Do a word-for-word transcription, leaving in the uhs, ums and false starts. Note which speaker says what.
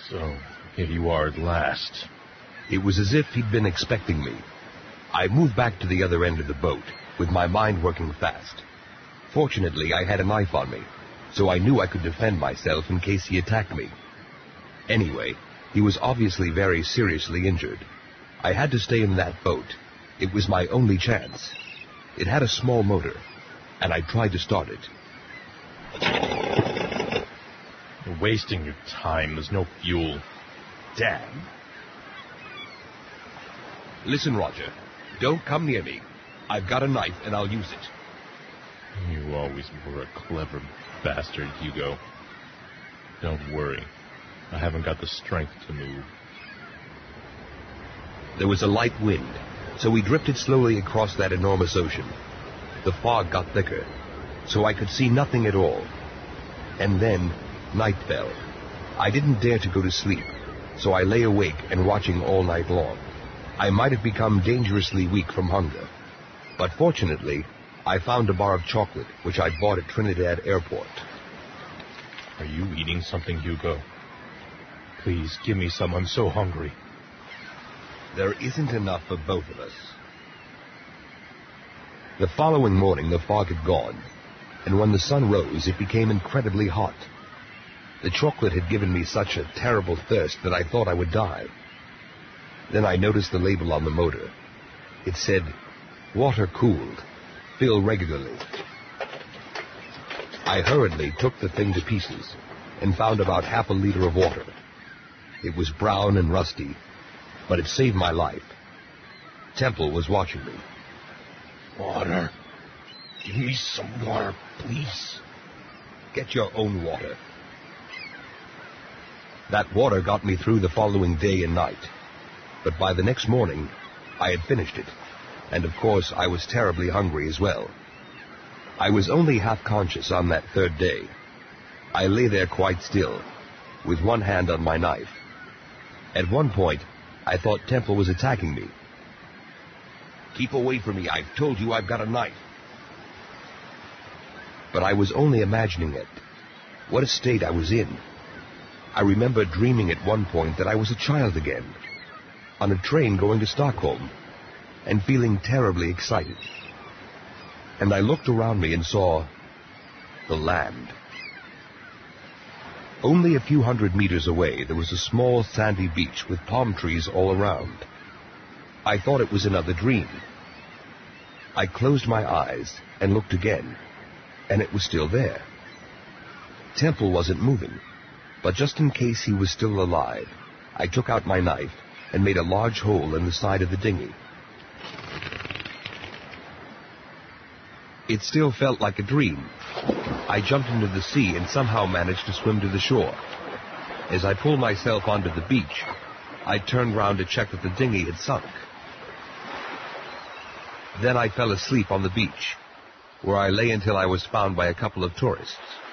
Speaker 1: So, here you are at last.
Speaker 2: It was as if he'd been expecting me. I moved back to the other end of the boat, with my mind working fast. Fortunately, I had a knife on me, so I knew I could defend myself in case he attacked me. Anyway, he was obviously very seriously injured. I had to stay in that boat. It was my only chance. It had a small motor, and I tried to start it.
Speaker 1: You're wasting your time. There's no fuel.
Speaker 2: Damn. Listen, Roger. Don't come near me. I've got a knife, and I'll use it.
Speaker 1: You always were a clever bastard, Hugo. Don't worry. I haven't got the strength to move.
Speaker 2: There was a light wind, so we drifted slowly across that enormous ocean. The fog got thicker, so I could see nothing at all. And then, night fell. I didn't dare to go to sleep, so I lay awake and watching all night long. I might have become dangerously weak from hunger. But fortunately, I found a bar of chocolate, which I'd bought at Trinidad Airport.
Speaker 1: Are you eating something, Hugo? Please, give me some. I'm so hungry.
Speaker 2: There isn't enough for both of us. The following morning, the fog had gone, and when the sun rose, it became incredibly hot. The chocolate had given me such a terrible thirst that I thought I would die. Then I noticed the label on the motor. It said, "Water cooled. Fill regularly." I hurriedly took the thing to pieces and found about half a liter of water. It was brown and rusty, but it saved my life. Temple was watching me.
Speaker 1: Water. Give me some water, please.
Speaker 2: Get your own water. That water got me through the following day and night. But by the next morning, I had finished it. And of course, I was terribly hungry as well. I was only half conscious on that third day. I lay there quite still, with one hand on my knife. At one point, I thought Temple was attacking me. "Keep away from me. I've told you I've got a knife." But I was only imagining it. What a state I was in. I remember dreaming at one point that I was a child again, on a train going to Stockholm, and feeling terribly excited. And I looked around me and saw the land. Only a few hundred meters away, there was a small sandy beach with palm trees all around. I thought it was another dream. I closed my eyes and looked again, and it was still there. Temple wasn't moving, but just in case he was still alive, I took out my knife and made a large hole in the side of the dinghy. It still felt like a dream. I jumped into the sea and somehow managed to swim to the shore. As I pulled myself onto the beach, I turned round to check that the dinghy had sunk. Then I fell asleep on the beach, where I lay until I was found by a couple of tourists.